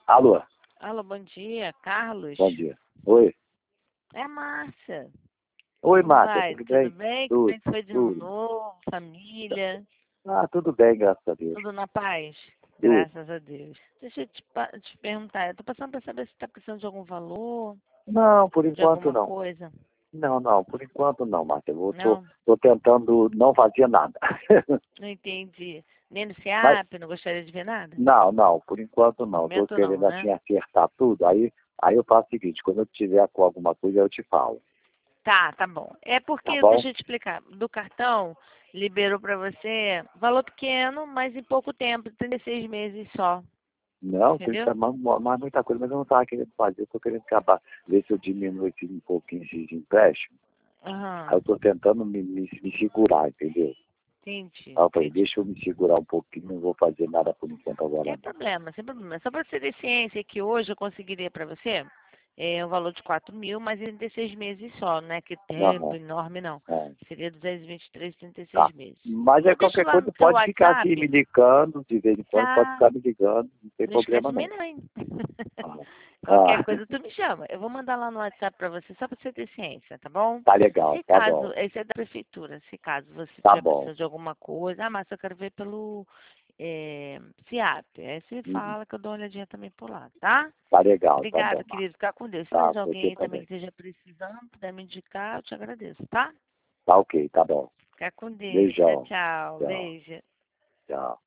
Alô, Alô, bom dia, Carlos. bom dia. Oi. É a Márcia. Oi, Como Márcia, vai? tudo Tudo bem? bem? Como é Tudo, que foi de ano tudo. novo, família? Ah, tudo bem, graças a Deus. Tudo na paz? Tudo. Graças a Deus. Deixa eu te perguntar, eu tô passando para saber se está precisando de algum valor, Não, por de enquanto alguma não. coisa. Não, por enquanto não, Márcia. Não? Tô tentando não fazer nada. Não entendi. Nem no Mas, SEAP, não gostaria de ver nada? não, por enquanto No não. Tô momento não, querendo né? assim acertar tudo. Aí eu faço o seguinte, quando eu tiver com alguma coisa, eu te falo. Tá bom. É Tá porque, bom? deixa eu te explicar, do cartão liberou para você valor pequeno, mas em pouco tempo, 36 meses só. Não, tem Entendeu? mais muita coisa, mas eu não estava querendo fazer. Eu tô querendo acabar, ver se eu diminuo aqui um pouquinho esses empréstimos. Aí Aham. eu tô tentando me segurar, entendeu? Entendi, Aí eu falei, entendi. deixa eu me segurar um pouquinho, não vou fazer nada por enquanto agora Sem não. problema, sem problema. Só para você ter ciência que hoje eu conseguiria para você um valor de 4.000, mas em 36 meses só, não é que tempo Aham, enorme não. é, Seria 223, 36 tá. meses. Mas é Eu deixo qualquer lá coisa, no seu pode ficar assim me WhatsApp, ligando, de vez em quando, pode tá? ficar me ligando, não tem Não esquece problema de mim não. não, hein? Ah, Qualquer ah, coisa tu me chama. Eu vou mandar lá no WhatsApp para você só para você ter ciência, tá bom? tá legal, Se tá caso, bom, esse é da prefeitura, se caso você tá tiver bom. precisando de alguma coisa, mas eu quero ver pelo SIAP. Aí você Uhum. fala que eu dou uma olhadinha também por lá, tá? Tá legal, tá bom, Obrigada, Marcos. querido. Fica com Deus. Se Tá, mais alguém você aí também também. que esteja precisando, puder me indicar, eu te agradeço, tá? Tá ok, tá bom. Fica com Deus. Tchau, Beijão, tchau. tchau, Beijo. tchau.